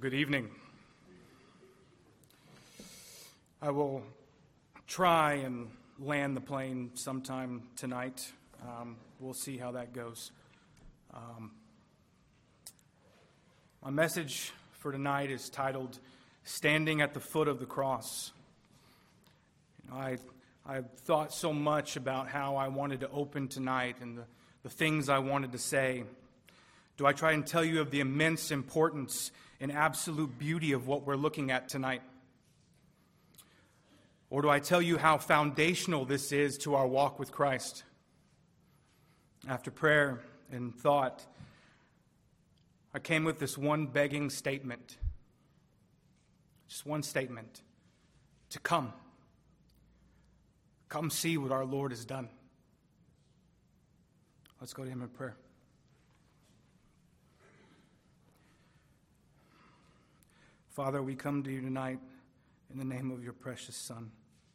Good evening. I will try and land the plane sometime tonight. We'll see how that goes. My message for tonight is titled, Standing at the Foot of the Cross. I've thought so much about how I wanted to open tonight and the things I wanted to say. Do I try and tell you of the immense importance and absolute beauty of what we're looking at tonight? Or do I tell you how foundational this is to our walk with Christ? After prayer and thought, I came with this one begging statement. Just one statement. To come. Come see what our Lord has done. Let's go to Him in prayer. Father, we come to you tonight in the name of your precious Son.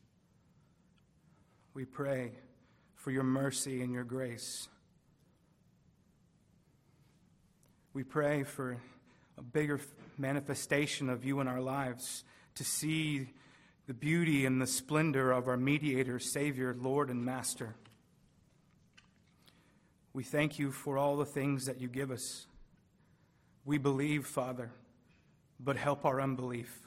We pray for your mercy and your grace. We pray for a bigger manifestation of you in our lives, to see the beauty and the splendor of our mediator, Savior, Lord, and Master. We thank you for all the things that you give us. We believe, Father, but help our unbelief.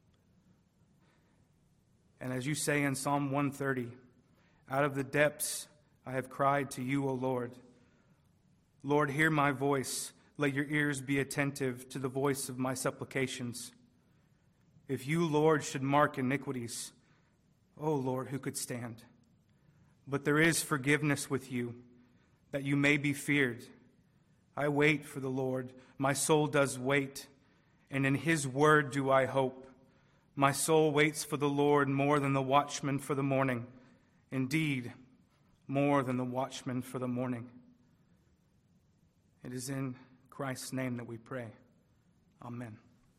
And as you say in Psalm 130, out of the depths I have cried to you, O Lord. Lord, hear my voice. Let your ears be attentive to the voice of my supplications. If you, Lord, should mark iniquities, O Lord, who could stand? But there is forgiveness with you, that you may be feared. I wait for the Lord. My soul does wait, and in his word do I hope. My soul waits for the Lord more than the watchman for the morning. Indeed, more than the watchman for the morning. It is in Christ's name that we pray. Amen.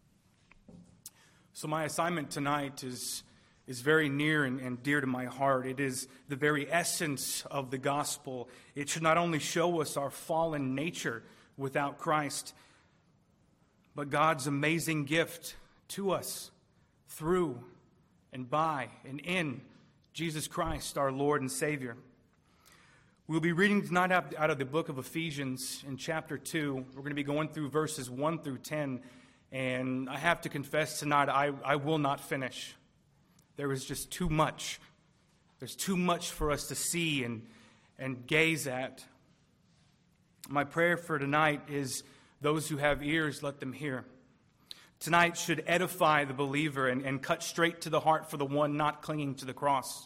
So my assignment tonight is very near and dear to my heart. It is the very essence of the gospel. It should not only show us our fallen nature without Christ, but God's amazing gift to us through and by and in Jesus Christ, our Lord and Savior. We'll be reading tonight out of the book of Ephesians in chapter 2. We're going to be going through verses 1 through 10. And I have to confess tonight, I will not finish. There is just too much. There's too much for us to see and gaze at. My prayer for tonight is, those who have ears, let them hear. Tonight should edify the believer and cut straight to the heart for the one not clinging to the cross.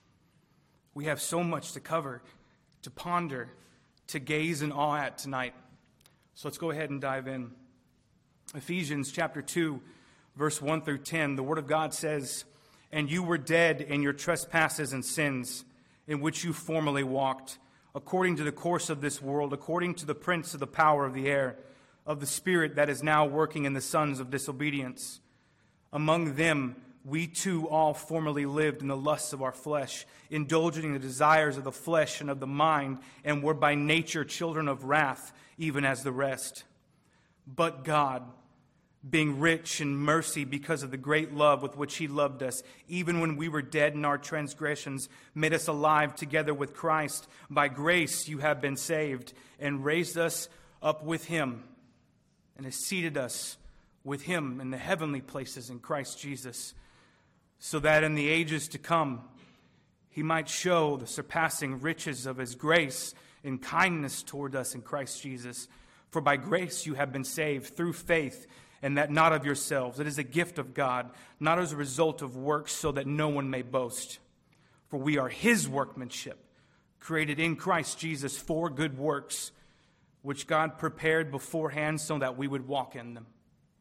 We have so much to cover, to ponder, to gaze in awe at tonight. So let's go ahead and dive in. Ephesians chapter 2, verse 1 through 10, the Word of God says, And you were dead in your trespasses and sins, in which you formerly walked, according to the course of this world, according to the prince of the power of the air, of the spirit that is now working in the sons of disobedience. Among them we too all formerly lived in the lusts of our flesh, indulging in the desires of the flesh and of the mind, and were by nature children of wrath, even as the rest. But God, being rich in mercy because of the great love with which He loved us, even when we were dead in our transgressions, made us alive together with Christ. By grace you have been saved, and raised us up with Him, and has seated us with Him in the heavenly places in Christ Jesus, so that in the ages to come He might show the surpassing riches of His grace and kindness toward us in Christ Jesus. For by grace you have been saved through faith, and that not of yourselves. It is a gift of God, not as a result of works, so that no one may boast. For we are His workmanship, created in Christ Jesus for good works, which God prepared beforehand so that we would walk in them.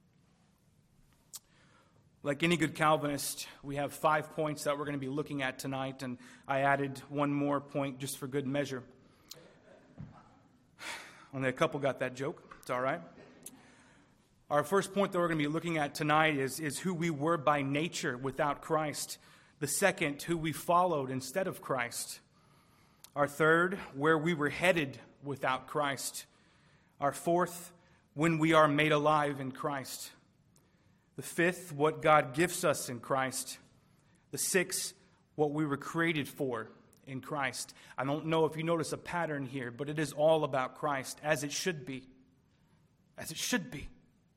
Like any good Calvinist, we have 5 points that we're going to be looking at tonight, and I added one more point just for good measure. Only a couple got that joke. It's all right. Our first point that we're going to be looking at tonight is who we were by nature without Christ. The second, who we followed instead of Christ. Our third, where we were headed without Christ. Our fourth, when we are made alive in Christ. The fifth, what God gives us in Christ. The sixth, what we were created for in Christ. I don't know if you notice a pattern here, but it is all about Christ, as it should be. As it should be.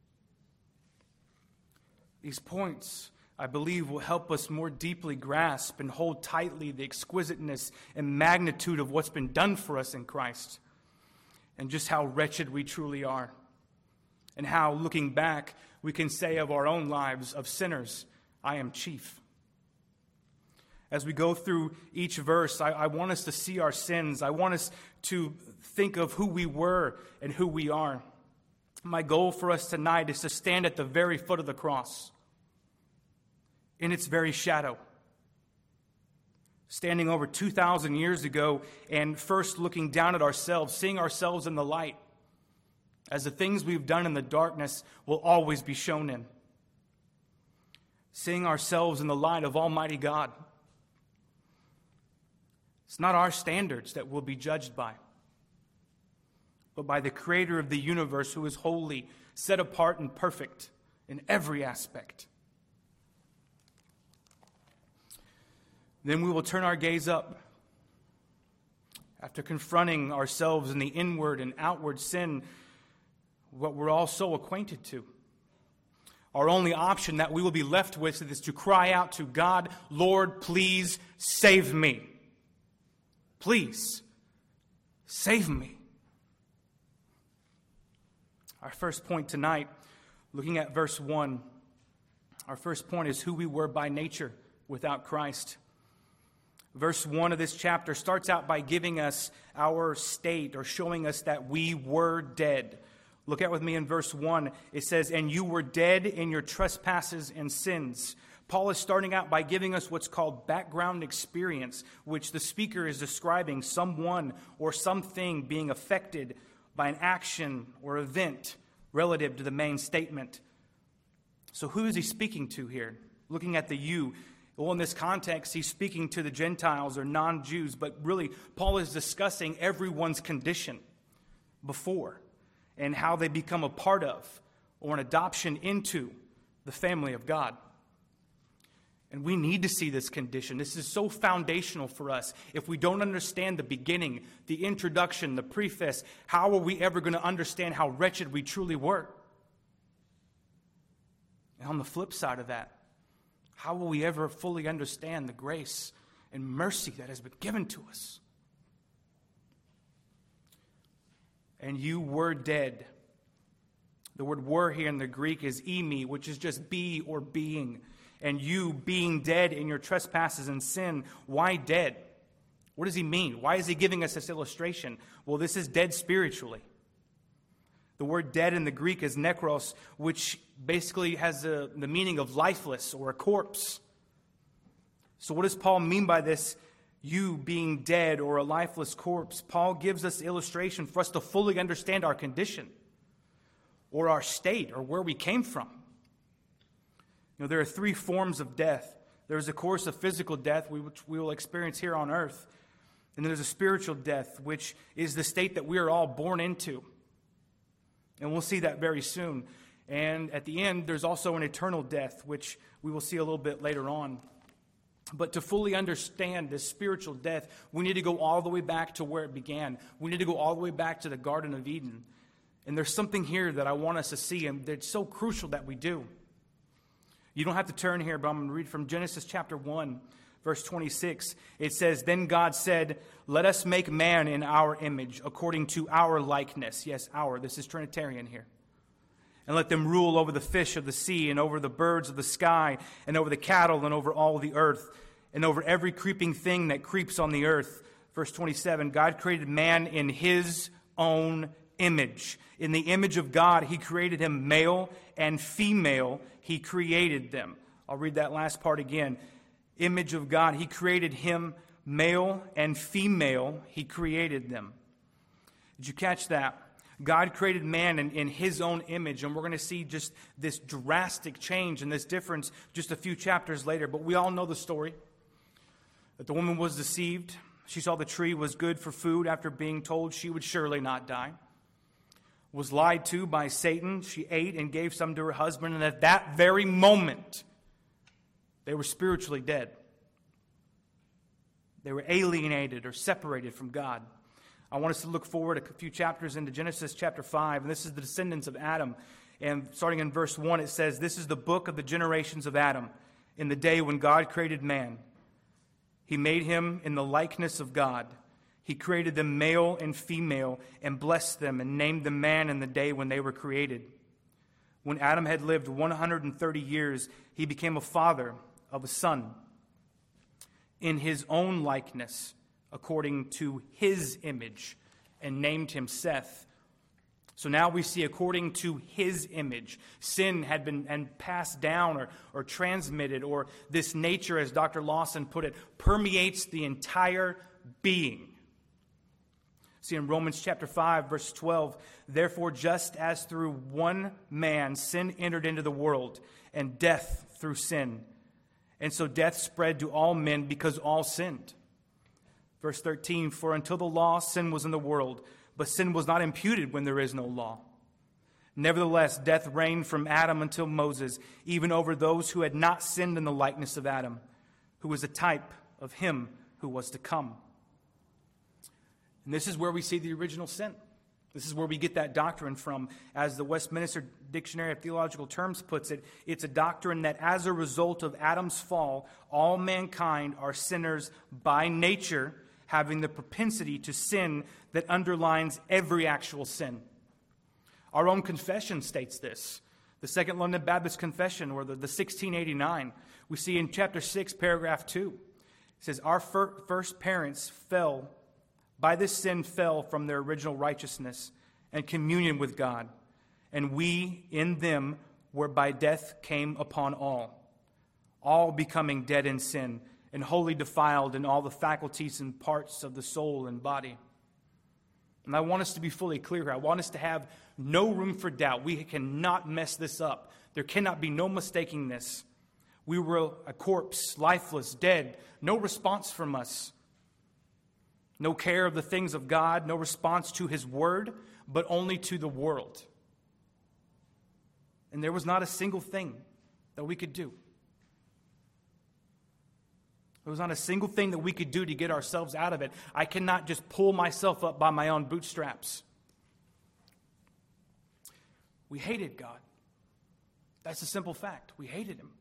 These points, I believe, will help us more deeply grasp and hold tightly the exquisiteness and magnitude of what's been done for us in Christ, and just how wretched we truly are, and how, looking back, we can say of our own lives, of sinners, I am chief. As we go through each verse, I want us to see our sins. I want us to think of who we were and who we are. My goal for us tonight is to stand at the very foot of the cross, in its very shadow, standing over 2,000 years ago and first looking down at ourselves, seeing ourselves in the light, as the things we've done in the darkness will always be shown in. Seeing ourselves in the light of Almighty God. It's not our standards that we'll be judged by, but by the Creator of the universe, who is holy, set apart, and perfect in every aspect. Then we will turn our gaze up. After confronting ourselves in the inward and outward sin, what we're all so acquainted to. Our only option that we will be left with is to cry out to God, Lord, please save me. Please save me. Our first point tonight, looking at verse 1, our first point is who we were by nature without Christ. Verse 1 of this chapter starts out by giving us our state, or showing us that we were dead. Look at with me in verse 1. It says, and you were dead in your trespasses and sins. Paul is starting out by giving us what's called background experience, which the speaker is describing someone or something being affected by an action or event relative to the main statement. So who is he speaking to here? Looking at the you. Well, in this context, he's speaking to the Gentiles or non-Jews, but really, Paul is discussing everyone's condition before and how they become a part of or an adoption into the family of God. And we need to see this condition. This is so foundational for us. If we don't understand the beginning, the introduction, the preface, how are we ever going to understand how wretched we truly were? And on the flip side of that, how will we ever fully understand the grace and mercy that has been given to us? And you were dead. The word were here in the Greek is eimi, which is just be or being. And you being dead in your trespasses and sin. Why dead? What does he mean? Why is he giving us this illustration? Well, this is dead spiritually. The word dead in the Greek is nekros, which basically has the meaning of lifeless or a corpse. So what does Paul mean by this, you being dead or a lifeless corpse? Paul gives us illustration for us to fully understand our condition or our state or where we came from. You know, there are three forms of death. There's a course of physical death, which we will experience here on earth. And then there's a spiritual death, which is the state that we are all born into. And we'll see that very soon. And at the end, there's also an eternal death, which we will see a little bit later on. But to fully understand this spiritual death, we need to go all the way back to where it began. We need to go all the way back to the Garden of Eden. And there's something here that I want us to see, and it's so crucial that we do. You don't have to turn here, but I'm going to read from Genesis chapter 1, verse 26. It says, then God said, let us make man in our image, according to our likeness. Yes, our. This is Trinitarian here. And let them rule over the fish of the sea, and over the birds of the sky, and over the cattle, and over all the earth, and over every creeping thing that creeps on the earth. Verse 27, God created man in his own image. In the image of God, he created him, male and female, he created them. I'll read that last part again. Image of God, he created him, male and female, he created them. Did you catch that? God created man in his own image, and we're going to see just this drastic change and this difference just a few chapters later. But we all know the story, that the woman was deceived. She saw the tree was good for food after being told she would surely not die. was lied to by Satan. She ate and gave some to her husband, and at that very moment, they were spiritually dead. They were alienated or separated from God. I want us to look forward a few chapters into Genesis chapter 5, and this is the descendants of Adam. And starting in verse 1, it says, "This is the book of the generations of Adam, in the day when God created man. He made him in the likeness of God. He created them male and female, and blessed them, and named them man in the day when they were created. When Adam had lived 130 years, he became a father of a son, in his own likeness, according to his image, and named him Seth." So now we see according to his image. Sin had been passed down or transmitted, or this nature, as Dr. Lawson put it, permeates the entire being. See in Romans chapter 5, verse 12, "Therefore, just as through one man sin entered into the world, and death through sin, and so death spread to all men because all sinned." Verse 13, "For until the law, sin was in the world, but sin was not imputed when there is no law. Nevertheless, death reigned from Adam until Moses, even over those who had not sinned in the likeness of Adam, who was a type of him who was to come." And this is where we see the original sin. This is where we get that doctrine from. As the Westminster Dictionary of Theological Terms puts it, it's a doctrine that as a result of Adam's fall, all mankind are sinners by nature, having the propensity to sin that underlines every actual sin. Our own confession states this. The Second London Baptist Confession, or the 1689, we see in chapter 6, paragraph 2. It says, "Our first parents fell, by this sin fell from their original righteousness and communion with God, and we in them whereby death came upon all becoming dead in sin, and wholly defiled in all the faculties and parts of the soul and body." And I want us to be fully clear here. I want us to have no room for doubt. We cannot mess this up. There cannot be no mistaking this. We were a corpse, lifeless, dead. No response from us. No care of the things of God. No response to His word, but only to the world. And there was not a single thing that we could do. There was not a single thing that we could do to get ourselves out of it. I cannot just pull myself up by my own bootstraps. We hated God. That's a simple fact. We hated Him.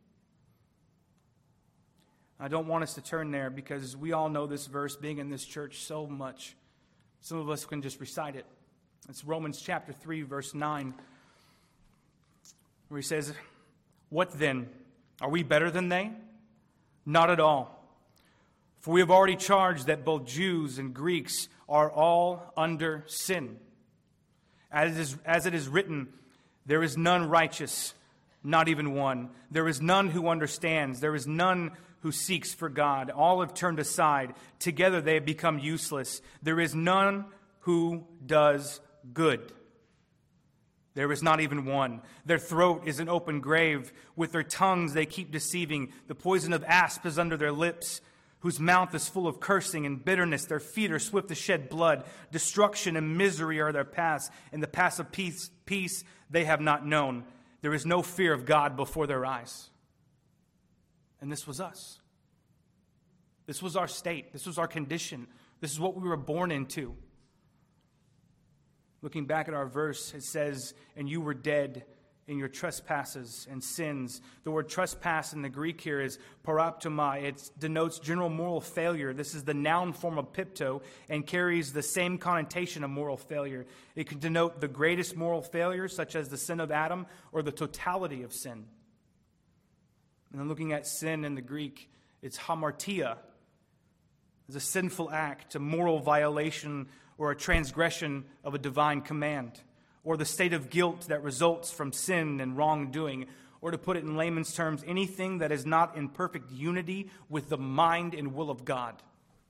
I don't want us to turn there because we all know this verse, being in this church so much. Some of us can just recite it. It's Romans chapter 3, verse 9, where he says, "What then? Are we better than they? Not at all. For we have already charged that both Jews and Greeks are all under sin. As it is written, there is none righteous, not even one. There is none who understands. There is none who seeks for God. All have turned aside. Together they have become useless. There is none who does good. There is not even one. Their throat is an open grave. With their tongues they keep deceiving. The poison of asp is under their lips, whose mouth is full of cursing and bitterness. Their feet are swift to shed blood. Destruction and misery are their paths. And the paths of peace they have not known. There is no fear of God before their eyes." And this was us. This was our state. This was our condition. This is what we were born into. Looking back at our verse, it says, "And you were dead in your trespasses and sins." The word trespass in the Greek here is paraptoma. It denotes general moral failure. This is the noun form of pipto and carries the same connotation of moral failure. It can denote the greatest moral failure, such as the sin of Adam, or the totality of sin. And then looking at sin in the Greek, it's hamartia. It's a sinful act, a moral violation, or a transgression of a divine command, or the state of guilt that results from sin and wrongdoing, or to put it in layman's terms, anything that is not in perfect unity with the mind and will of God.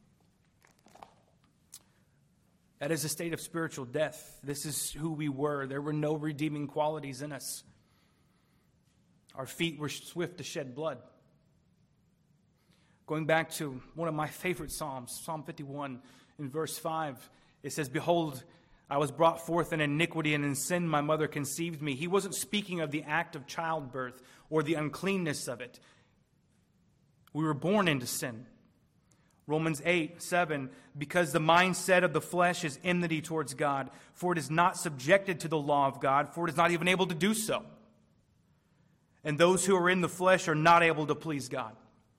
That is a state of spiritual death. This is who we were. There were no redeeming qualities in us. Our feet were swift to shed blood. Going back to one of my favorite Psalms, Psalm 51, in verse 5, it says, "Behold, I was brought forth in iniquity, and in sin my mother conceived me. He wasn't speaking of the act of childbirth or the uncleanness of it. We were born into sin. Romans 8:7, because the mindset of the flesh is enmity towards God, for it is not subjected to the law of God, for it is not even able to do so. And those who are in the flesh are not able to please God.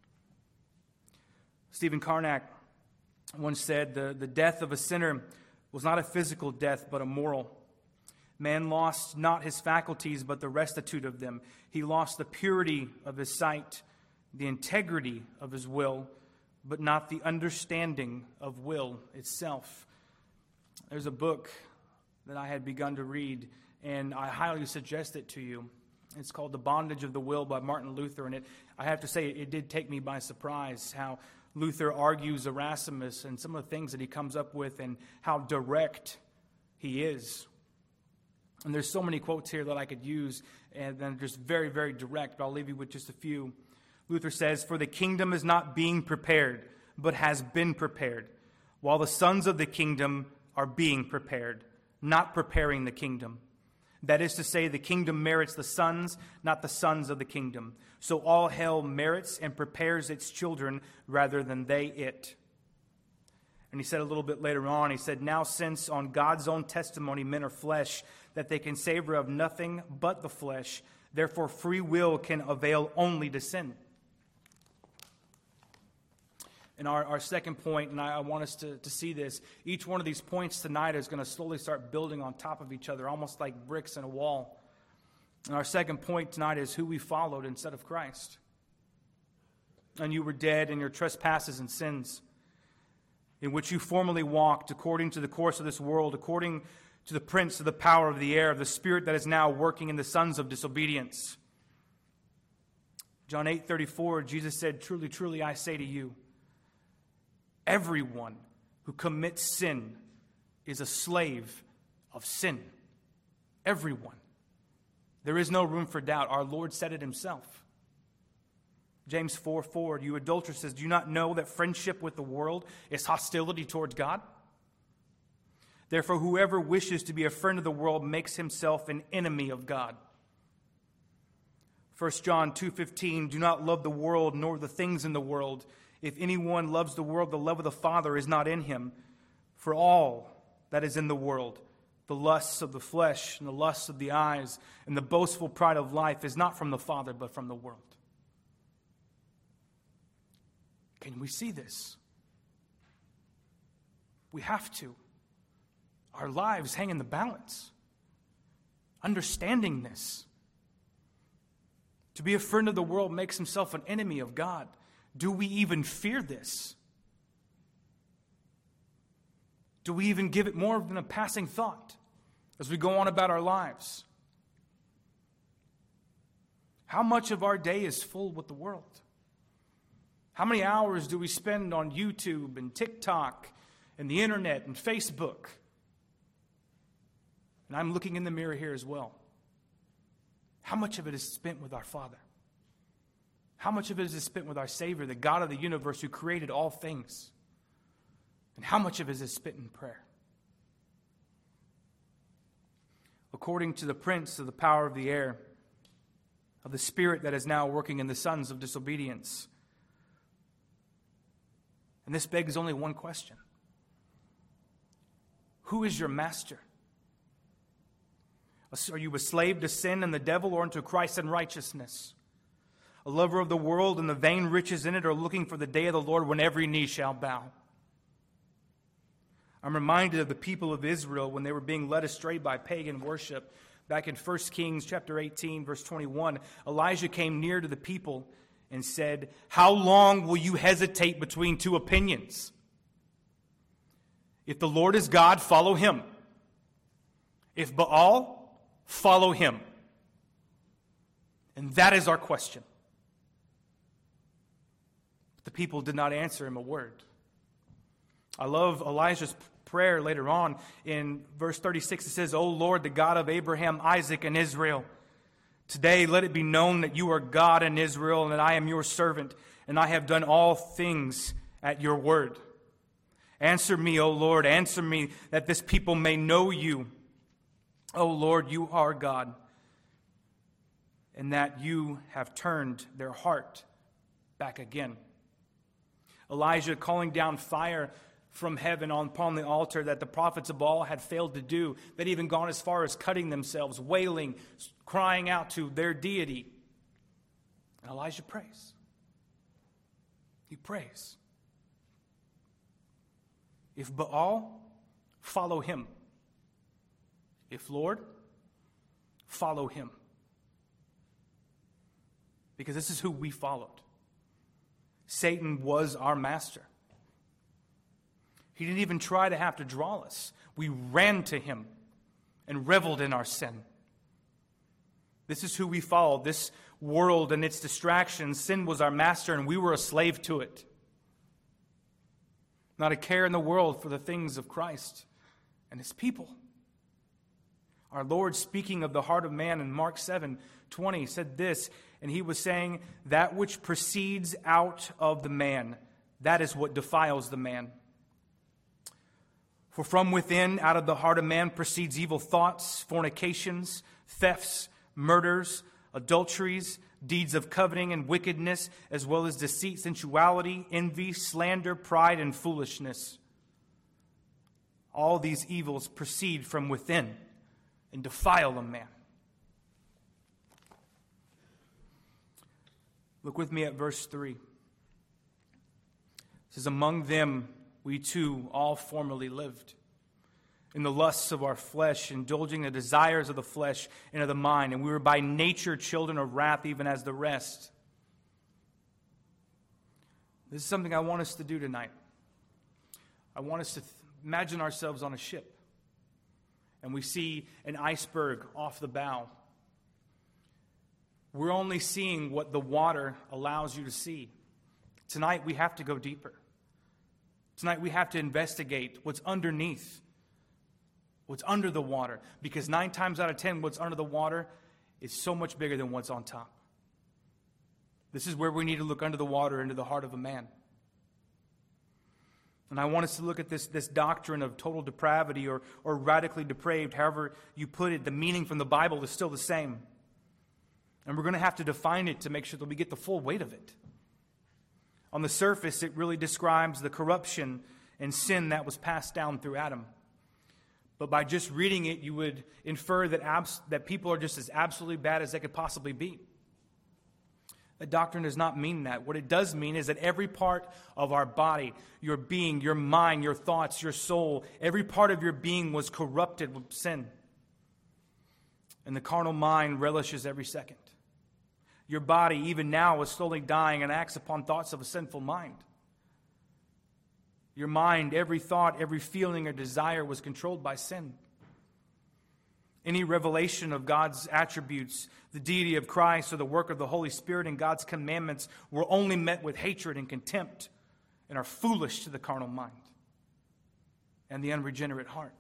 Stephen Karnak once said, the death of a sinner was not a physical death, but a moral. Man lost not his faculties, but the restitute of them. He lost the purity of his sight, the integrity of his will, but not the understanding of will itself. There's a book that I had begun to read, and I highly suggest it to you. It's called The Bondage of the Will by Martin Luther, and I have to say it did take me by surprise how Luther argues Erasmus and some of the things that he comes up with and how direct he is. And there's so many quotes here that I could use, and then just very, very direct, but I'll leave you with just a few. Luther says, "For the kingdom is not being prepared, but has been prepared, while the sons of the kingdom are being prepared, not preparing the kingdom. That is to say, the kingdom merits the sons, not the sons of the kingdom. So all hell merits and prepares its children rather than they it." And he said a little bit later on, he said, "Now since on God's own testimony men are flesh, that they can savor of nothing but the flesh, therefore free will can avail only to sin." And our second point, and I want us to see this, each one of these points tonight is going to slowly start building on top of each other, almost like bricks in a wall. And our second point tonight is who we followed instead of Christ. "And you were dead in your trespasses and sins, in which you formerly walked, according to the course of this world, according to the prince of the power of the air, of the spirit that is now working in the sons of disobedience." John 8:34, Jesus said, "Truly, truly, I say to you, everyone who commits sin is a slave of sin." Everyone. There is no room for doubt. Our Lord said it himself. James 4:4, "You adulteresses, do you not know that friendship with the world is hostility towards God? Therefore, whoever wishes to be a friend of the world makes himself an enemy of God." 1 John 2:15, "Do not love the world nor the things in the world. If anyone loves the world, the love of the Father is not in him. For all that is in the world, the lusts of the flesh and the lusts of the eyes and the boastful pride of life is not from the Father, but from the world." Can we see this? We have to. Our lives hang in the balance. Understanding this. To be a friend of the world makes himself an enemy of God. Do we even fear this? Do we even give it more than a passing thought as we go on about our lives? How much of our day is full with the world? How many hours do we spend on YouTube and TikTok and the internet and Facebook? And I'm looking in the mirror here as well. How much of it is spent with our Father? How much of it is spent with our Savior, the God of the universe who created all things? And how much of it is spent in prayer? According to the prince of the power of the air, of the spirit that is now working in the sons of disobedience. And this begs only one question. Who is your master? Are you a slave to sin and the devil, or unto Christ and righteousness? A lover of the world and the vain riches in it, or looking for the day of the Lord when every knee shall bow? I'm reminded of the people of Israel when they were being led astray by pagan worship. Back in 1 Kings chapter 18, verse 21, Elijah came near to the people and said, "How long will you hesitate between two opinions? If the Lord is God, follow him. If Baal, follow him." And that is our question. The people did not answer him a word. I love Elijah's prayer later on. In verse 36, it says, "O Lord, the God of Abraham, Isaac, and Israel, today let it be known that you are God in Israel, and that I am your servant, and I have done all things at your word. Answer me, O Lord, answer me, that this people may know you. O Lord, you are God, and that you have turned their heart back again. Elijah calling down fire from heaven upon the altar that the prophets of Baal had failed to do. They'd even gone as far as cutting themselves, wailing, crying out to their deity. And Elijah prays. He prays. If Baal, follow him. If Lord, follow him. Because this is who we followed. Satan was our master. He didn't even try to have to draw us. We ran to him and reveled in our sin. This is who we followed. This world and its distractions, sin was our master and we were a slave to it. Not a care in the world for the things of Christ and his people. Our Lord, speaking of the heart of man in Mark 7:20, said this, and he was saying, that which proceeds out of the man, that is what defiles the man. For from within, out of the heart of man, proceeds evil thoughts, fornications, thefts, murders, adulteries, deeds of coveting and wickedness, as well as deceit, sensuality, envy, slander, pride, and foolishness. All these evils proceed from within and defile a man. Look with me at verse 3. It says, among them we too all formerly lived, in the lusts of our flesh, indulging the desires of the flesh and of the mind, and we were by nature children of wrath, even as the rest. This is something I want us to do tonight. I want us to imagine ourselves on a ship, and we see an iceberg off the bow. We're only seeing what the water allows you to see. Tonight we have to go deeper. Tonight we have to investigate what's underneath, what's under the water. Because 9 times out of 10, what's under the water is so much bigger than what's on top. This is where we need to look under the water into the heart of a man. And I want us to look at this doctrine of total depravity or radically depraved, however you put it. The meaning from the Bible is still the same. And we're going to have to define it to make sure that we get the full weight of it. On the surface, it really describes the corruption and sin that was passed down through Adam. But by just reading it, you would infer that people are just as absolutely bad as they could possibly be. That doctrine does not mean that. What it does mean is that every part of our body, your being, your mind, your thoughts, your soul, every part of your being was corrupted with sin. And the carnal mind relishes every second. Your body, even now, is slowly dying and acts upon thoughts of a sinful mind. Your mind, every thought, every feeling or desire was controlled by sin. Any revelation of God's attributes, the deity of Christ, or the work of the Holy Spirit and God's commandments were only met with hatred and contempt and are foolish to the carnal mind and the unregenerate heart.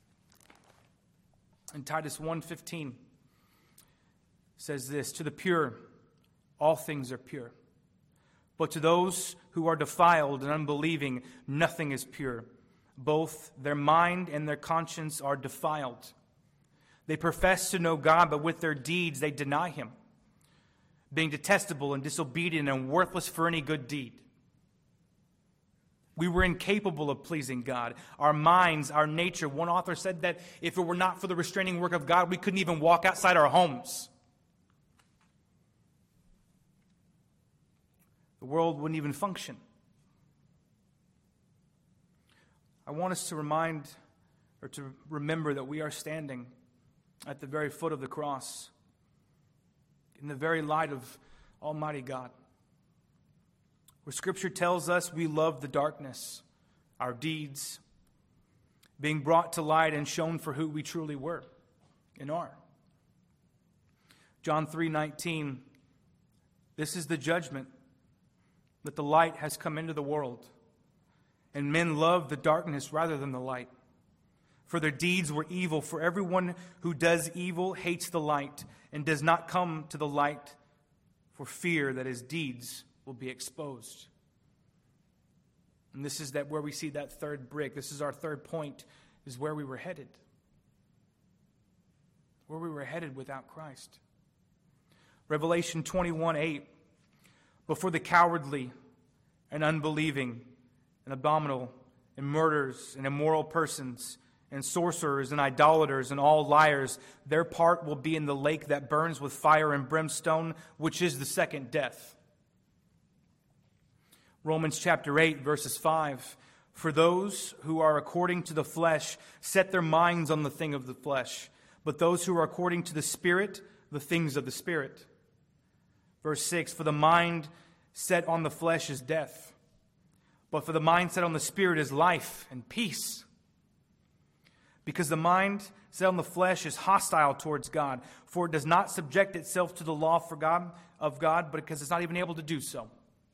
And Titus 1:15 says this, to the pure, all things are pure. But to those who are defiled and unbelieving, nothing is pure. Both their mind and their conscience are defiled. They profess to know God, but with their deeds they deny him, being detestable and disobedient and worthless for any good deed. We were incapable of pleasing God. Our minds, our nature. One author said that if it were not for the restraining work of God, we couldn't even walk outside our homes. The world wouldn't even function. I want us to remember that we are standing at the very foot of the cross, in the very light of Almighty God. Where Scripture tells us we love the darkness, our deeds, being brought to light and shown for who we truly were and are. John 3:19, this is the judgment, that the light has come into the world, and men love the darkness rather than the light. For their deeds were evil. For everyone who does evil hates the light and does not come to the light for fear that his deeds will be exposed. And this is where we see that third brick. This is our third point, is where we were headed. Where we were headed without Christ. Revelation 21:8. But for the cowardly and unbelieving and abominable and murderers and immoral persons and sorcerers and idolaters and all liars, their part will be in the lake that burns with fire and brimstone, which is the second death. Romans chapter 8, verses 5. For those who are according to the flesh set their minds on the thing of the flesh, but those who are according to the Spirit, the things of the Spirit. Verse 6, for the mind set on the flesh is death, but for the mind set on the Spirit is life and peace. Because the mind set on the flesh is hostile towards God, for it does not subject itself to the law of God, but because it's not even able to do so.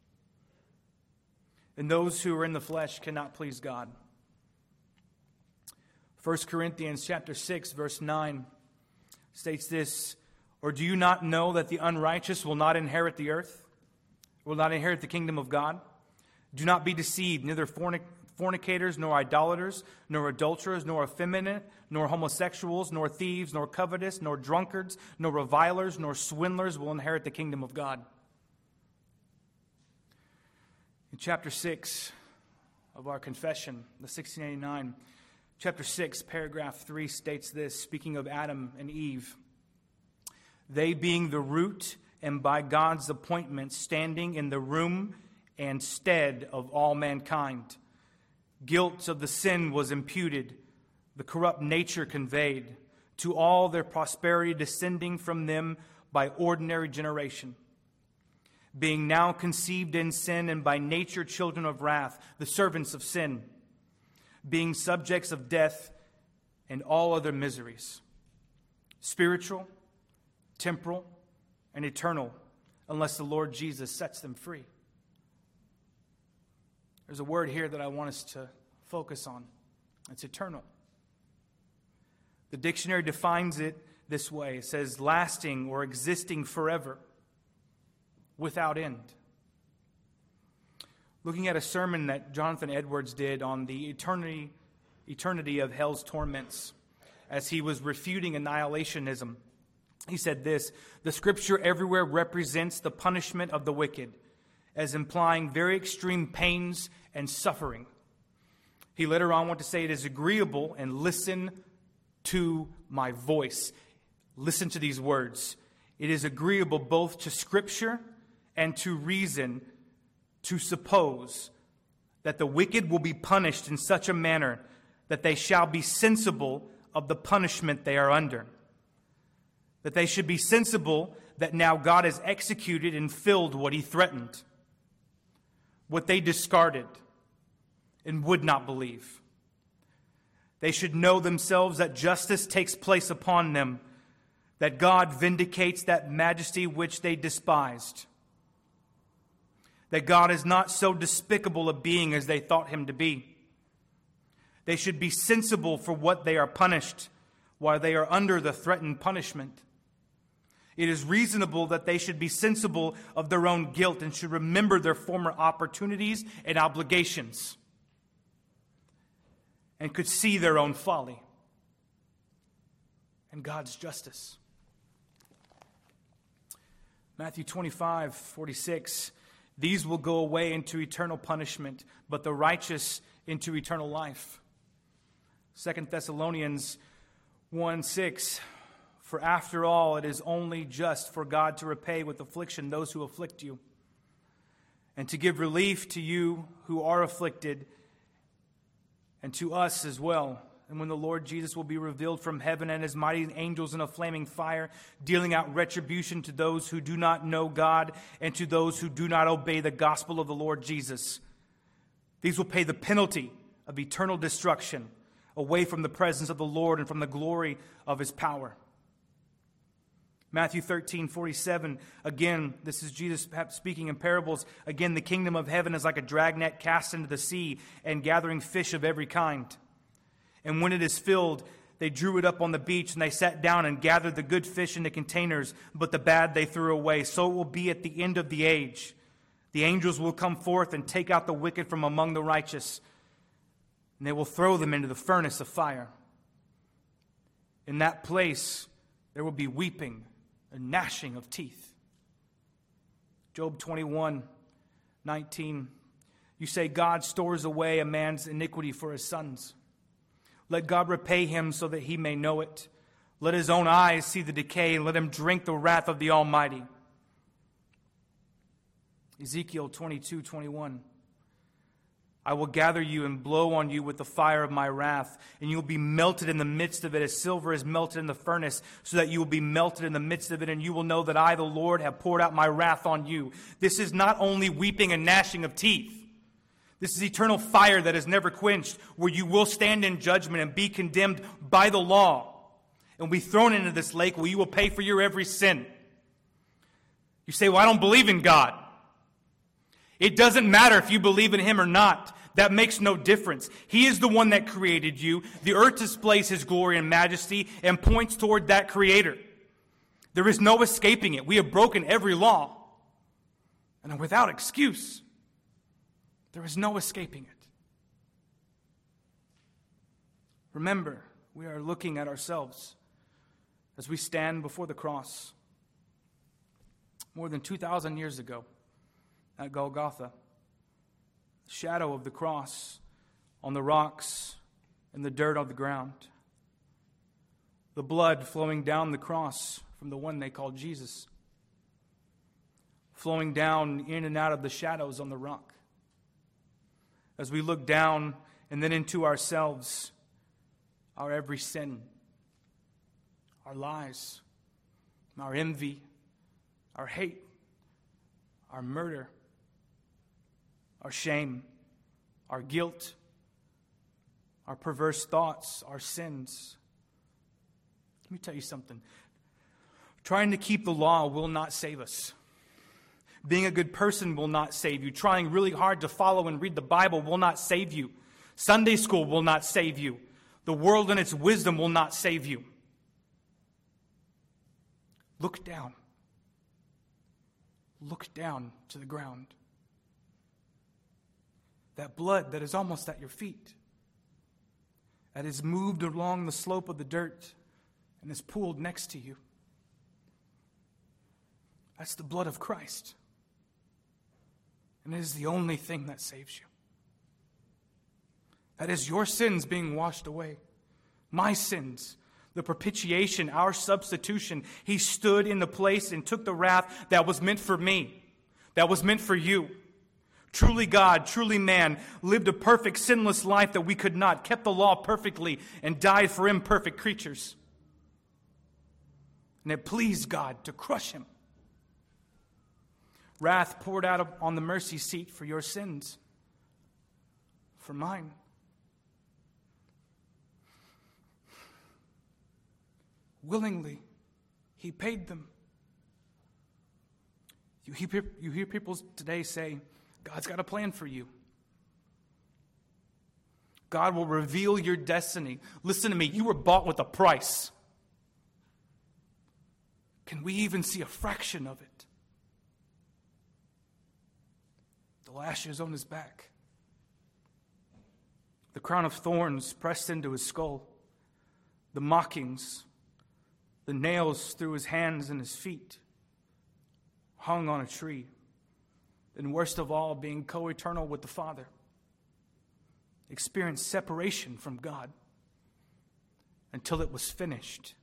And those who are in the flesh cannot please God. 1 Corinthians chapter 6, verse 9 states this, or do you not know that the unrighteous will not inherit the earth, will not inherit the kingdom of God? Do not be deceived, neither fornicators, nor idolaters, nor adulterers, nor effeminate, nor homosexuals, nor thieves, nor covetous, nor drunkards, nor revilers, nor swindlers will inherit the kingdom of God. In chapter 6 of our confession, the 1689, chapter 6, paragraph 3 states this, speaking of Adam and Eve. They being the root and by God's appointment standing in the room and stead of all mankind. Guilt of the sin was imputed, the corrupt nature conveyed, to all their prosperity descending from them by ordinary generation. Being now conceived in sin and by nature children of wrath, the servants of sin, being subjects of death and all other miseries, spiritual, temporal, and eternal, unless the Lord Jesus sets them free. There's a word here that I want us to focus on. It's eternal. The dictionary defines it this way. It says lasting or existing forever, without end. Looking at a sermon that Jonathan Edwards did on the eternity of hell's torments, as he was refuting annihilationism, he said this, the scripture everywhere represents the punishment of the wicked, as implying very extreme pains and suffering. He later on went to say, it is agreeable, and listen to my voice. Listen to these words. It is agreeable both to Scripture and to reason to suppose that the wicked will be punished in such a manner that they shall be sensible of the punishment they are under. That they should be sensible that now God has executed and filled what he threatened, what they discarded and would not believe. They should know themselves that justice takes place upon them, that God vindicates that majesty which they despised, that God is not so despicable a being as they thought him to be. They should be sensible for what they are punished while they are under the threatened punishment. It is reasonable that they should be sensible of their own guilt and should remember their former opportunities and obligations and could see their own folly and God's justice. Matthew 25:46, these will go away into eternal punishment, but the righteous into eternal life. 2 Thessalonians 1:6, for after all, it is only just for God to repay with affliction those who afflict you, and to give relief to you who are afflicted, and to us as well. And when the Lord Jesus will be revealed from heaven and his mighty angels in a flaming fire, dealing out retribution to those who do not know God and to those who do not obey the gospel of the Lord Jesus. These will pay the penalty of eternal destruction away from the presence of the Lord and from the glory of his power. Matthew 13:47, again, this is Jesus speaking in parables. Again, the kingdom of heaven is like a dragnet cast into the sea and gathering fish of every kind. And when it is filled, they drew it up on the beach, and they sat down and gathered the good fish into containers, but the bad they threw away. So it will be at the end of the age. The angels will come forth and take out the wicked from among the righteous, and they will throw them into the furnace of fire. In that place, there will be weeping and gnashing of teeth. Job 21:19. You say, God stores away a man's iniquity for his sons. Let God repay him so that he may know it. Let his own eyes see the decay, and let him drink the wrath of the Almighty. Ezekiel 22:21. I will gather you and blow on you with the fire of my wrath, and you will be melted in the midst of it as silver is melted in the furnace, so that you will be melted in the midst of it, and you will know that I, the Lord, have poured out my wrath on you. This is not only weeping and gnashing of teeth. This is eternal fire that is never quenched, where you will stand in judgment and be condemned by the law, and be thrown into this lake where you will pay for your every sin. You say, well, I don't believe in God. It doesn't matter if you believe in Him or not. That makes no difference. He is the one that created you. The earth displays His glory and majesty and points toward that Creator. There is no escaping it. We have broken every law, and are without excuse. There is no escaping it. Remember, we are looking at ourselves as we stand before the cross. More than 2,000 years ago, at Golgotha, the shadow of the cross on the rocks and the dirt on the ground. The blood flowing down the cross from the one they called Jesus, flowing down in and out of the shadows on the rock. As we look down and then into ourselves, our every sin, our lies, our envy, our hate, our murder, our shame, our guilt, our perverse thoughts, our sins. Let me tell you something. Trying to keep the law will not save us. Being a good person will not save you. Trying really hard to follow and read the Bible will not save you. Sunday school will not save you. The world and its wisdom will not save you. Look down. Look down to the ground. That blood that is almost at your feet, that is moved along the slope of the dirt and is pooled next to you. That's the blood of Christ. And it is the only thing that saves you. That is your sins being washed away. My sins. The propitiation, our substitution. He stood in the place and took the wrath that was meant for me, that was meant for you. Truly God, truly man, lived a perfect, sinless life that we could not, kept the law perfectly, and died for imperfect creatures. And it pleased God to crush him. Wrath poured out on the mercy seat for your sins, for mine. Willingly, he paid them. You hear people today say, God's got a plan for you. God will reveal your destiny. Listen to me, you were bought with a price. Can we even see a fraction of it? The lashes on his back. The crown of thorns pressed into his skull. The mockings. The nails through his hands and his feet. Hung on a tree. And worst of all, being co-eternal with the Father. Experienced separation from God until it was finished.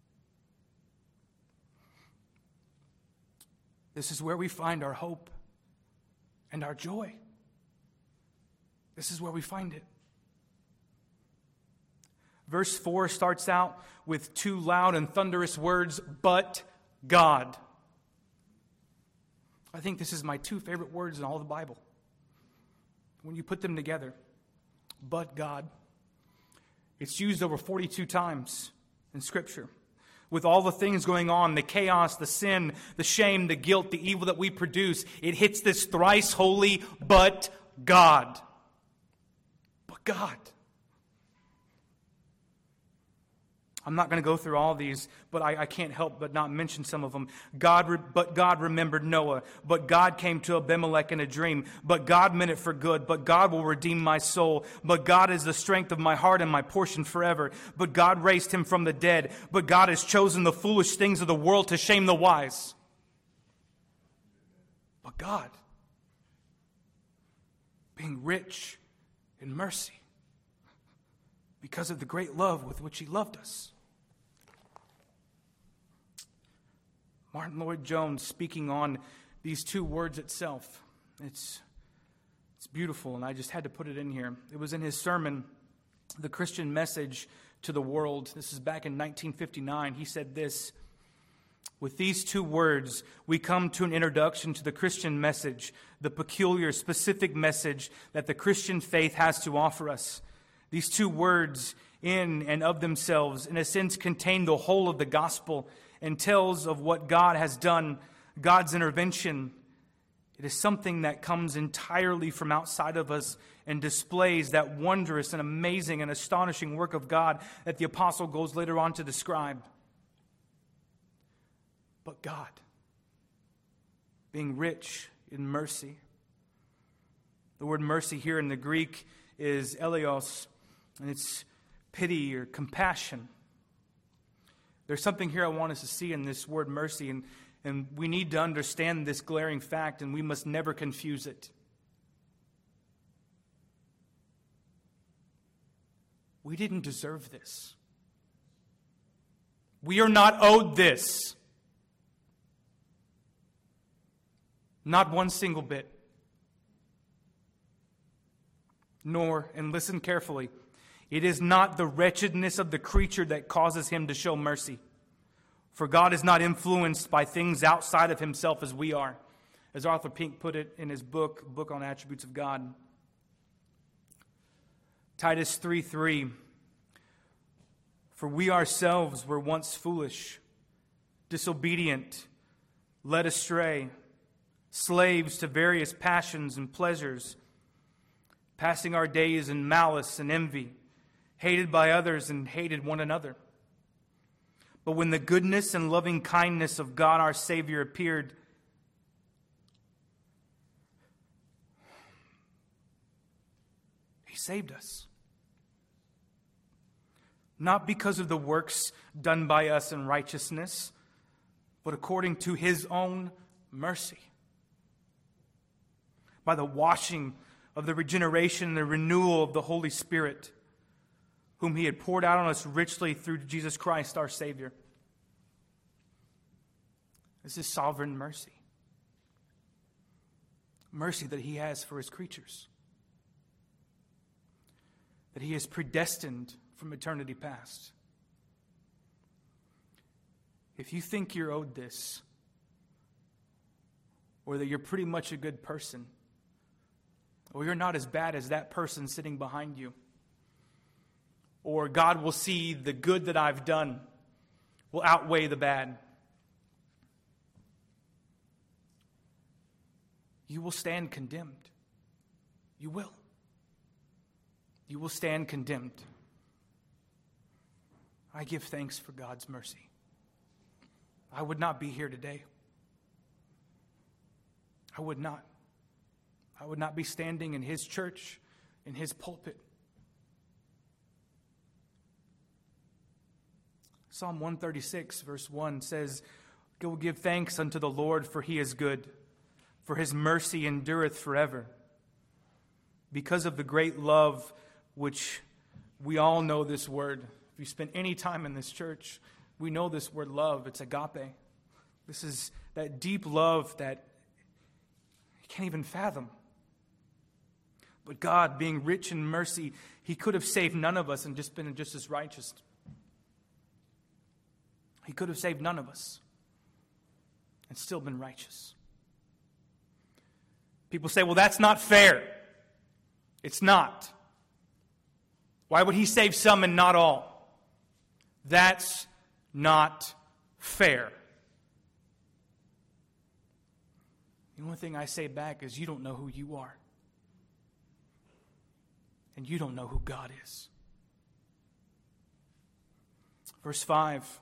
This is where we find our hope and our joy. This is where we find it. Verse 4 starts out with two loud and thunderous words, but God. I think this is my two favorite words in all the Bible. When you put them together, but God. It's used over 42 times in Scripture. With all the things going on, the chaos, the sin, the shame, the guilt, the evil that we produce, it hits this thrice holy, but God. But God. I'm not going to go through all these, but I can't help but not mention some of them. But God remembered Noah. But God came to Abimelech in a dream. But God meant it for good. But God will redeem my soul. But God is the strength of my heart and my portion forever. But God raised him from the dead. But God has chosen the foolish things of the world to shame the wise. But God, being rich in mercy, because of the great love with which he loved us. Martin Lloyd-Jones, speaking on these two words itself, it's beautiful, and I just had to put it in here. It was in his sermon, The Christian Message to the World. This is back in 1959. He said this: with these two words, we come to an introduction to the Christian message, the peculiar, specific message that the Christian faith has to offer us. These two words, in and of themselves, in a sense, contain the whole of the gospel and tells of what God has done, God's intervention. It is something that comes entirely from outside of us and displays that wondrous and amazing and astonishing work of God that the apostle goes later on to describe. But God, being rich in mercy. The word mercy here in the Greek is eleos, and it's pity or compassion. There's something here I want us to see in this word mercy, and we need to understand this glaring fact, and we must never confuse it. We didn't deserve this. We are not owed this. Not one single bit. Nor, and listen carefully, it is not the wretchedness of the creature that causes him to show mercy. For God is not influenced by things outside of himself as we are. As Arthur Pink put it in his book on Attributes of God. Titus 3:3. For we ourselves were once foolish, disobedient, led astray, slaves to various passions and pleasures, passing our days in malice and envy, hated by others and hated one another. But when the goodness and loving kindness of God our Savior appeared, he saved us. Not because of the works done by us in righteousness, but according to his own mercy. By the washing of the regeneration and the renewal of the Holy Spirit, whom he had poured out on us richly through Jesus Christ our Savior. This is sovereign mercy. Mercy that he has for his creatures. That he has predestined from eternity past. If you think you're owed this, or that you're pretty much a good person, or you're not as bad as that person sitting behind you, or God will see the good that I've done will outweigh the bad, you will stand condemned. You will. You will stand condemned. I give thanks for God's mercy. I would not be here today. I would not. I would not be standing in his church, in his pulpit. Psalm 136, verse 1 says, "Go give thanks unto the Lord, for he is good, for his mercy endureth forever." Because of the great love which we all know this word. If you spend any time in this church, we know this word love. It's agape. This is that deep love that you can't even fathom. But God, being rich in mercy, he could have saved none of us and just been just as righteous. He could have saved none of us and still been righteous. People say, well, that's not fair. It's not. Why would he save some and not all? That's not fair. The only thing I say back is you don't know who you are. And you don't know who God is. Verse 5.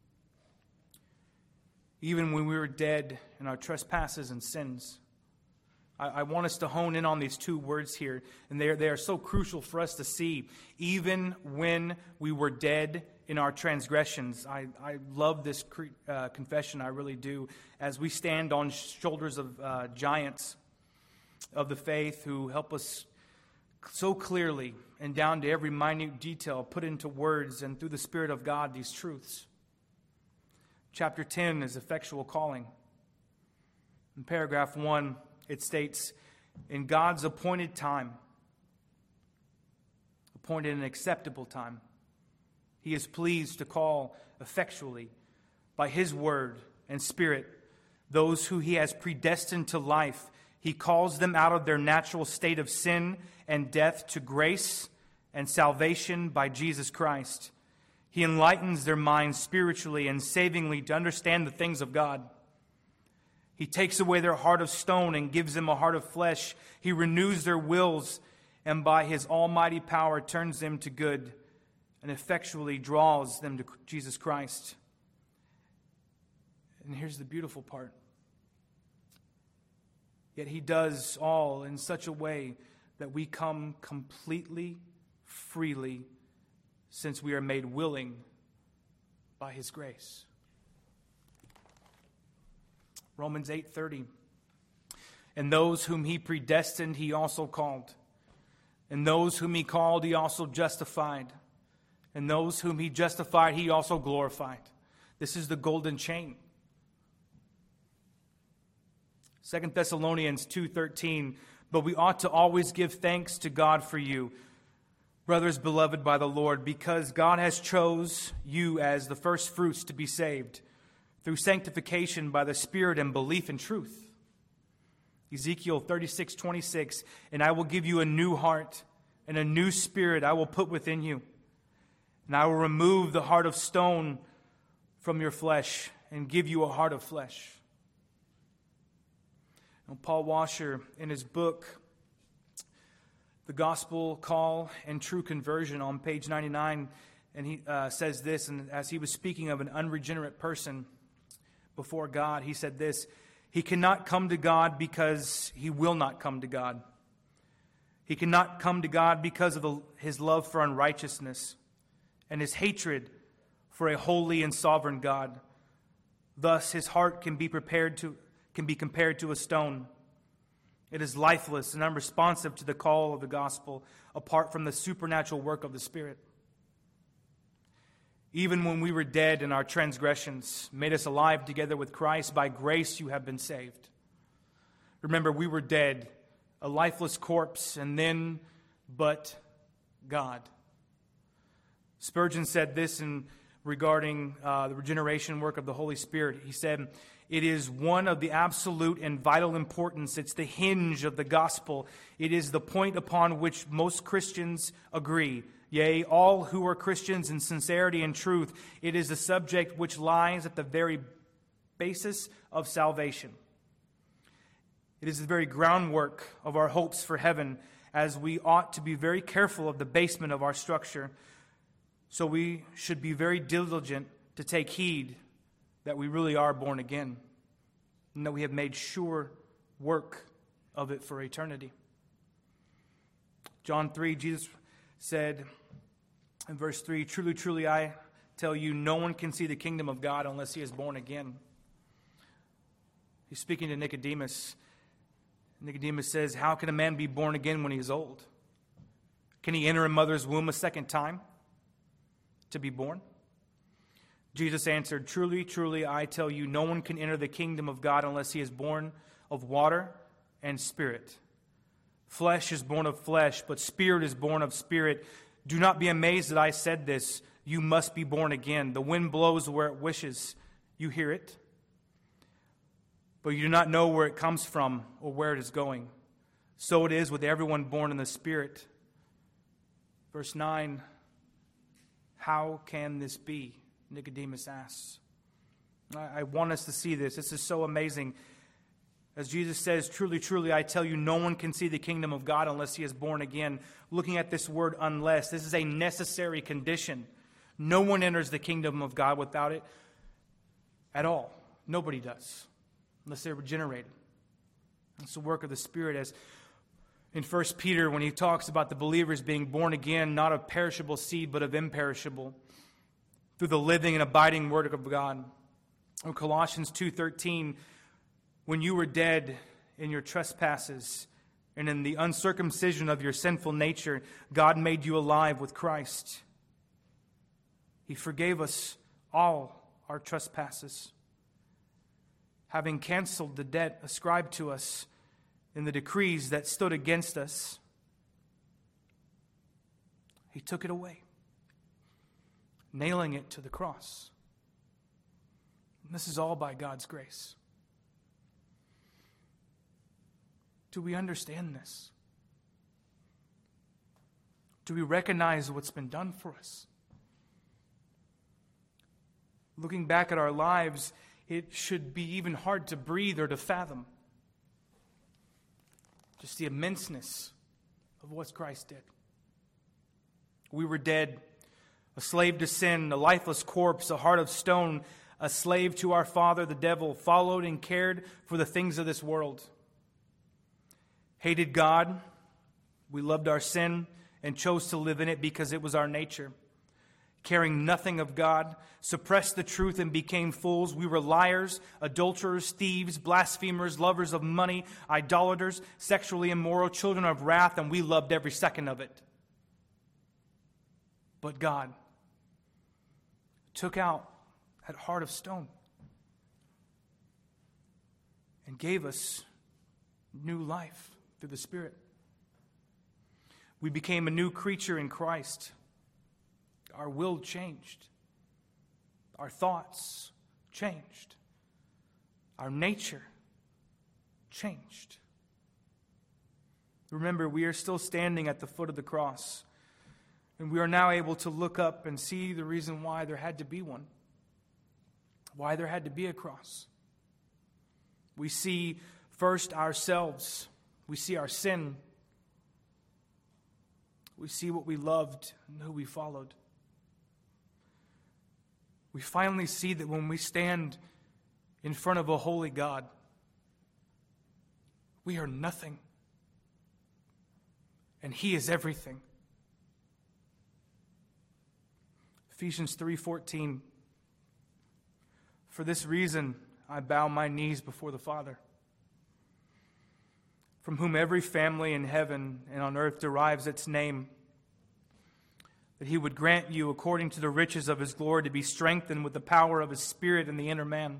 Even when we were dead in our trespasses and sins. I want us to hone in on these two words here, and they are so crucial for us to see. Even when we were dead in our transgressions. I love this confession, I really do, as we stand on shoulders of giants of the faith who help us so clearly and down to every minute detail put into words and through the Spirit of God these truths. Chapter 10 is effectual calling. In paragraph 1, it states, in God's appointed time, appointed an acceptable time, He is pleased to call effectually by His word and Spirit those who He has predestined to life. He calls them out of their natural state of sin and death to grace and salvation by Jesus Christ. He enlightens their minds spiritually and savingly to understand the things of God. He takes away their heart of stone and gives them a heart of flesh. He renews their wills and by His almighty power turns them to good and effectually draws them to Jesus Christ. And here's the beautiful part. Yet He does all in such a way that we come completely, freely, since we are made willing by His grace. Romans 8:30. And those whom He predestined, He also called. And those whom He called, He also justified. And those whom He justified, He also glorified. This is the golden chain. 2 Thessalonians 2:13. But we ought to always give thanks to God for you, brothers beloved by the Lord, because God has chose you as the first fruits to be saved through sanctification by the Spirit and belief in truth. Ezekiel 36:26. And I will give you a new heart, and a new spirit I will put within you. And I will remove the heart of stone from your flesh and give you a heart of flesh. And Paul Washer, in his book, The Gospel Call and True Conversion, on page 99, and he says this, and as he was speaking of an unregenerate person before God, he said this: he cannot come to God because he will not come to God. He cannot come to God because of his love for unrighteousness and his hatred for a holy and sovereign God. Thus, his heart can be compared to a stone. It is lifeless and unresponsive to the call of the gospel apart from the supernatural work of the Spirit. Even when we were dead in our transgressions, made us alive together with Christ. By grace you have been saved. Remember, we were dead, a lifeless corpse, and then but God. Spurgeon said this regarding the regeneration work of the Holy Spirit. He said, it is one of the absolute and vital importance. It's the hinge of the gospel. It is the point upon which most Christians agree. Yea, all who are Christians in sincerity and truth. It is the subject which lies at the very basis of salvation. It is the very groundwork of our hopes for heaven, as we ought to be very careful of the basement of our structure. So we should be very diligent to take heed that we really are born again, and that we have made sure work of it for eternity. John 3, Jesus said in verse 3, truly, truly, I tell you, no one can see the kingdom of God unless he is born again. He's speaking to Nicodemus. Nicodemus says, how can a man be born again when he is old? Can he enter a mother's womb a second time to be born? Jesus answered, truly, truly, I tell you, no one can enter the kingdom of God unless he is born of water and spirit. Flesh is born of flesh, but spirit is born of spirit. Do not be amazed that I said this. You must be born again. The wind blows where it wishes. You hear it, but you do not know where it comes from or where it is going. So it is with everyone born in the Spirit. Verse 9, how can this be? Nicodemus asks. I want us to see this. This is so amazing. As Jesus says, truly, truly, I tell you, no one can see the kingdom of God unless he is born again. Looking at this word unless, this is a necessary condition. No one enters the kingdom of God without it at all. Nobody does, unless they're regenerated. It's the work of the Spirit, as in 1 Peter, when he talks about the believers being born again, not of perishable seed, but of imperishable, through the living and abiding Word of God. In Colossians 2:13, when you were dead in your trespasses and in the uncircumcision of your sinful nature, God made you alive with Christ. He forgave us all our trespasses, having canceled the debt ascribed to us in the decrees that stood against us. He took it away, nailing it to the cross. And this is all by God's grace. Do we understand this? Do we recognize what's been done for us? Looking back at our lives, it should be even hard to breathe or to fathom just the immenseness of what Christ did. We were dead, a slave to sin, a lifeless corpse, a heart of stone, a slave to our father, the devil, followed and cared for the things of this world. Hated God, we loved our sin and chose to live in it because it was our nature. Caring nothing of God, suppressed the truth and became fools. We were liars, adulterers, thieves, blasphemers, lovers of money, idolaters, sexually immoral, children of wrath, and we loved every second of it. But God took out that heart of stone and gave us new life through the Spirit. We became a new creature in Christ. Our will changed. Our thoughts changed. Our nature changed. Remember, we are still standing at the foot of the cross, and we are now able to look up and see the reason why there had to be one, why there had to be a cross. We see first ourselves. We see our sin. We see what we loved and who we followed. We finally see that when we stand in front of a holy God, we are nothing, and He is everything. Ephesians 3:14. For this reason I bow my knees before the Father, from whom every family in heaven and on earth derives its name, that He would grant you, according to the riches of His glory, to be strengthened with the power of His Spirit in the inner man,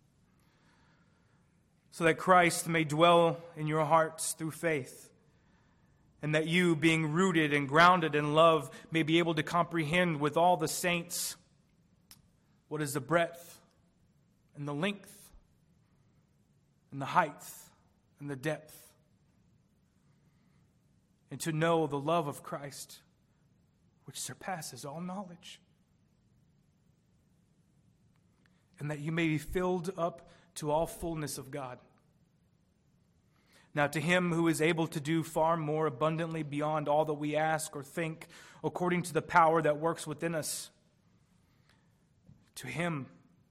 so that Christ may dwell in your hearts through faith, and that you, being rooted and grounded in love, may be able to comprehend with all the saints what is the breadth and the length and the height and the depth, and to know the love of Christ, which surpasses all knowledge, and that you may be filled up to all fullness of God. Now to Him who is able to do far more abundantly beyond all that we ask or think, according to the power that works within us, to Him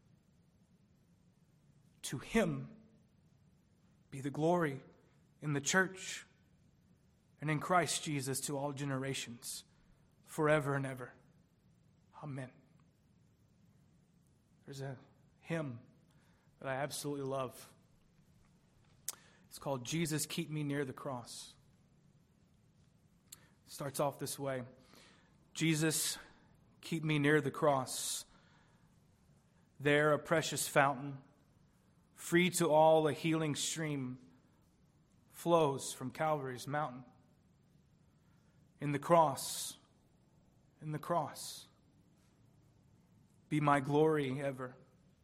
be the glory in the church and in Christ Jesus to all generations, forever and ever. Amen. There's a hymn that I absolutely love. It's called Jesus, Keep Me Near the Cross. It starts off this way. Jesus, keep me near the cross. There a precious fountain, free to all a healing stream, flows from Calvary's mountain. In the cross, be my glory ever.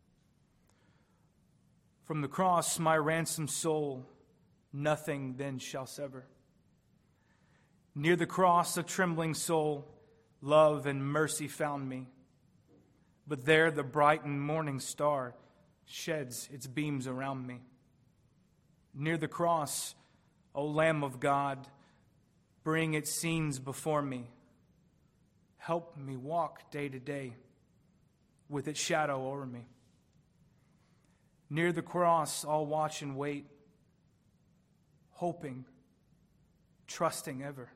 From the cross, my ransomed soul, nothing then shall sever. Near the cross, a trembling soul, love and mercy found me. But there the bright and morning star sheds its beams around me. Near the cross, O Lamb of God, bring its scenes before me. help me walk day to day with its shadow over me. Near the cross, I'll watch and wait, hoping, trusting ever,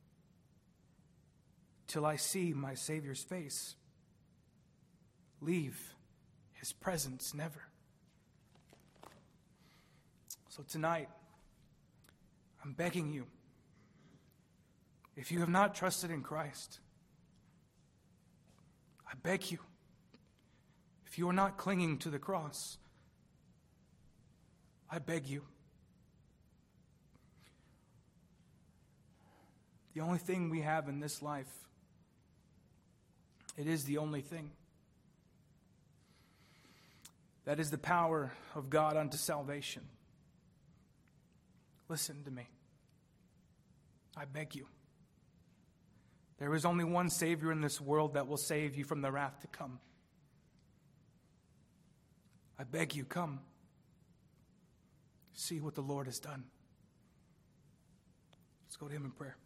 till I see my Savior's face. Leave his presence never. So tonight, I'm begging you, if you have not trusted in Christ, I beg you, if you are not clinging to the cross, I beg you. The only thing we have in this life, it is the only thing. That is the power of God unto salvation. Listen to me. I beg you. There is only one Savior in this world that will save you from the wrath to come. I beg you, come. See what the Lord has done. Let's go to him in prayer.